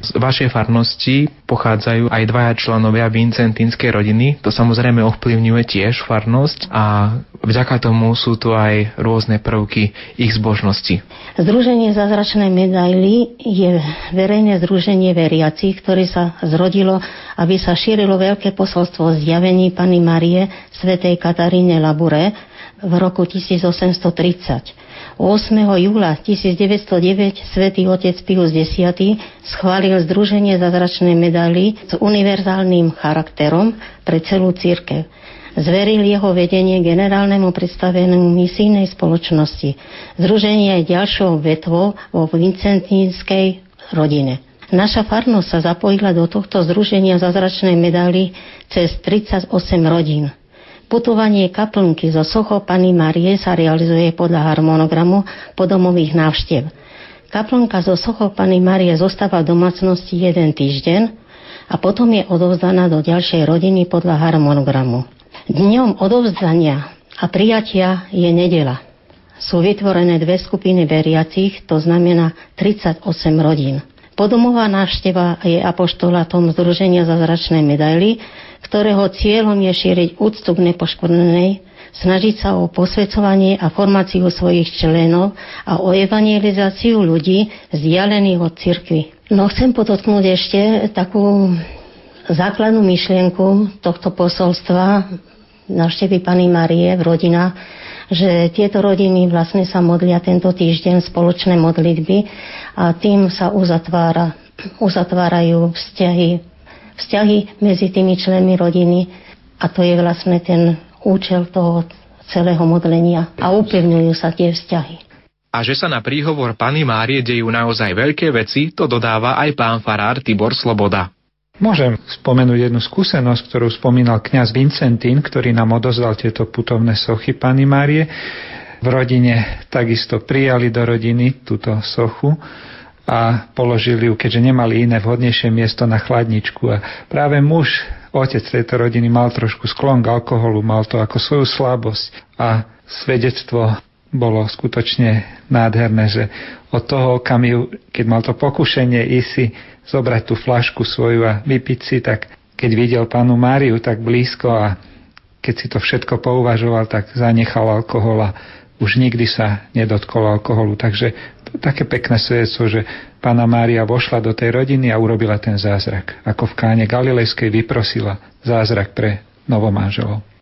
Z vašej farnosti pochádzajú aj dvaja členovia vincentínskej rodiny. To samozrejme ovplyvňuje tiež farnosť a vďaka tomu sú tu aj rôzne prvky ich zbožnosti. Združenie Zázračnej medaily je verejné združenie veriacich, ktoré sa zrodilo, aby sa šírilo veľké posolstvo zjavení Panny Márie svätej Kataríne Labure v roku 1830. 8. júla 1909 svätý otec Pius X schválil Združenie Zázračnej medaily s univerzálnym charakterom pre celú cirkev. Zveril jeho vedenie generálnemu predstavenému misijnej spoločnosti. Združenie je ďalšou vetvou vo vincentínskej rodine. Naša farnosť sa zapojila do tohto Združenia Zázračnej medaily cez 38 rodín. Putovanie kaplnky zo sochou Panny Márie sa realizuje podľa harmonogramu podomových návštev. Kaplnka zo sochou Panny Márie zostáva v domácnosti 1 týždeň a potom je odovzdaná do ďalšej rodiny podľa harmonogramu. Dňom odovzdania a prijatia je nedeľa. Sú vytvorené dve skupiny veriacich, to znamená 38 rodín. Podomová návšteva je apoštolátom Združenia Zázračnej medaily, ktorého cieľom je šíriť úctu k nepoškvrnenej, snažiť sa o posväcovanie a formáciu svojich členov a o evangelizáciu ľudí vzdialených od cirkvi. No chcem podotknúť ešte takú základnú myšlienku tohto posolstva návštevy Panny Márie v rodinách, že tieto rodiny vlastne sa modlia tento týždeň spoločné modlitby a tým sa uzatvárajú vzťahy medzi tými členmi rodiny a to je vlastne ten účel toho celého modlenia a upevňujú sa tie vzťahy. A že sa na príhovor Panny Márie dejú naozaj veľké veci, to dodáva aj pán farár Tibor Sloboda. Môžem spomenúť jednu skúsenosť, ktorú spomínal kňaz Vincentín, ktorý nám odozdal tieto putovné sochy Panny Márie. V rodine takisto prijali do rodiny túto sochu a položili ju, keďže nemali iné vhodnejšie miesto, na chladničku. A práve muž, otec tejto rodiny, mal trošku sklon k alkoholu, mal to ako svoju slabosť. A svedectvo bolo skutočne nádherné, že od toho okamihu, keď mal to pokušenie ísť zobrať tú fľašku svoju a vypiť si, tak keď videl Pannu Máriu tak blízko a keď si to všetko pouvažoval, tak zanechal alkohol a už nikdy sa nedotkol alkoholu. Takže to je také pekné svedectvo, že Panna Mária vošla do tej rodiny a urobila ten zázrak. Ako v Káne Galilejskej vyprosila zázrak pre novomanželov.